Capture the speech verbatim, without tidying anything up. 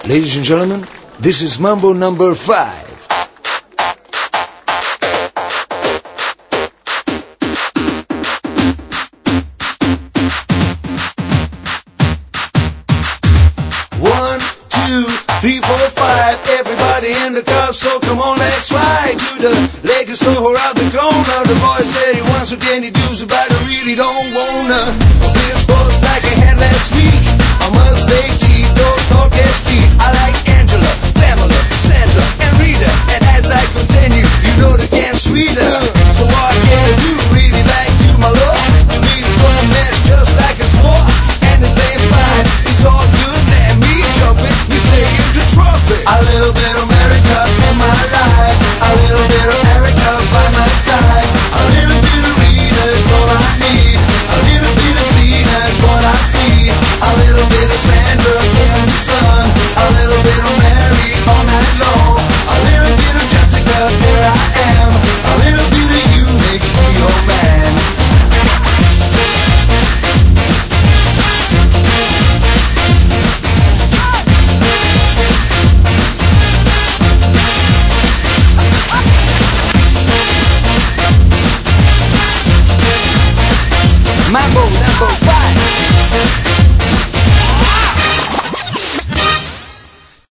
Ladies and gentlemen, this is Mambo number five. One, two, three, four, five. Everybody in the car, so come on, let's ride to the liquor store out the corner. The boy said he wants some candy juice about